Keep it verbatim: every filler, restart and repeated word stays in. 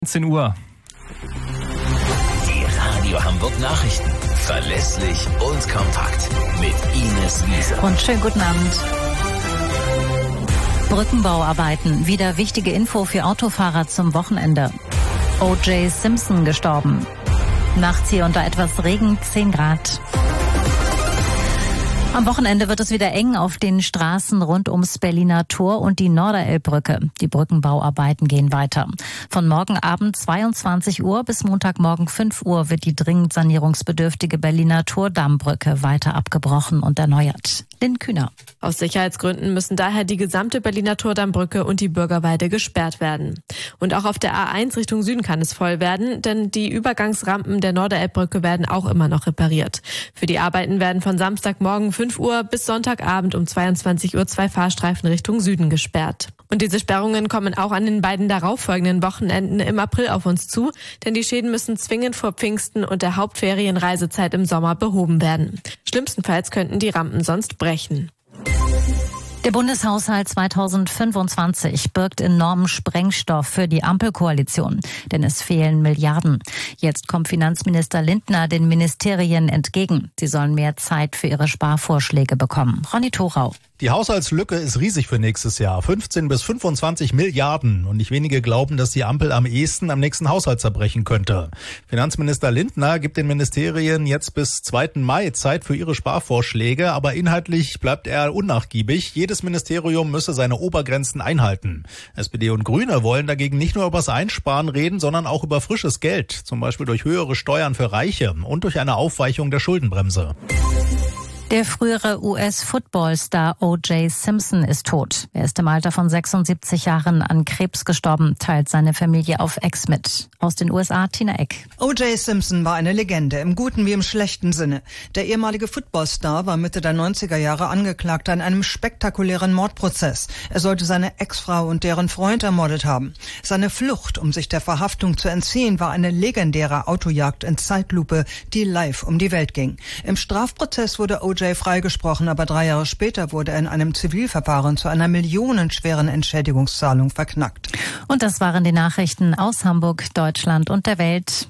zehn Uhr. Die Radio Hamburg Nachrichten. Verlässlich und kompakt. Mit Ines Wiese. Und schönen guten Abend. Brückenbauarbeiten. Wieder wichtige Info für Autofahrer zum Wochenende. O J Simpson gestorben. Nachts hier unter etwas Regen, zehn Grad. Am Wochenende wird es wieder eng auf den Straßen rund ums Berliner Tor und die Norderelbbrücke. Die Brückenbauarbeiten gehen weiter. Von morgen Abend zweiundzwanzig Uhr bis Montagmorgen fünf Uhr wird die dringend sanierungsbedürftige Berliner Tor-Dammbrücke weiter abgebrochen und erneuert. Lynn Kühner. Aus Sicherheitsgründen müssen daher die gesamte Berliner Tor-Dammbrücke und die Bürgerweide gesperrt werden. Und auch auf der A eins Richtung Süden kann es voll werden, denn die Übergangsrampen der Norderelbbrücke werden auch immer noch repariert. Für die Arbeiten werden von Samstagmorgen fünf Uhr bis Sonntagabend um zweiundzwanzig Uhr zwei Fahrstreifen Richtung Süden gesperrt. Und diese Sperrungen kommen auch an den beiden darauffolgenden Wochenenden im April auf uns zu, denn die Schäden müssen zwingend vor Pfingsten und der Hauptferienreisezeit im Sommer behoben werden. Schlimmstenfalls könnten die Rampen sonst brechen. Der Bundeshaushalt zweitausendfünfundzwanzig birgt enormen Sprengstoff für die Ampelkoalition, denn es fehlen Milliarden. Jetzt kommt Finanzminister Lindner den Ministerien entgegen. Sie sollen mehr Zeit für ihre Sparvorschläge bekommen. Ronny Thorau. Die Haushaltslücke ist riesig für nächstes Jahr. fünfzehn bis fünfundzwanzig Milliarden. Und nicht wenige glauben, dass die Ampel am ehesten am nächsten Haushalt zerbrechen könnte. Finanzminister Lindner gibt den Ministerien jetzt bis zweiten Mai Zeit für ihre Sparvorschläge. Aber inhaltlich bleibt er unnachgiebig. Jedes Ministerium müsse seine Obergrenzen einhalten. S P D und Grüne wollen dagegen nicht nur über das Einsparen reden, sondern auch über frisches Geld. Zum Beispiel durch höhere Steuern für Reiche und durch eine Aufweichung der Schuldenbremse. Der frühere U S-Football-Star O J Simpson ist tot. Er ist im Alter von sechsundsiebzig Jahren an Krebs gestorben, teilt seine Familie auf X mit. Aus den U S A, Tina Eck. O J Simpson war eine Legende, im guten wie im schlechten Sinne. Der ehemalige Footballstar war Mitte der neunziger Jahre angeklagt an einem spektakulären Mordprozess. Er sollte seine Ex-Frau und deren Freund ermordet haben. Seine Flucht, um sich der Verhaftung zu entziehen, war eine legendäre Autojagd in Zeitlupe, die live um die Welt ging. Im Strafprozess wurde O J freigesprochen, aber drei Jahre später wurde er in einem Zivilverfahren zu einer millionenschweren Entschädigungszahlung verknackt. Und das waren die Nachrichten aus Hamburg, Deutschland und der Welt.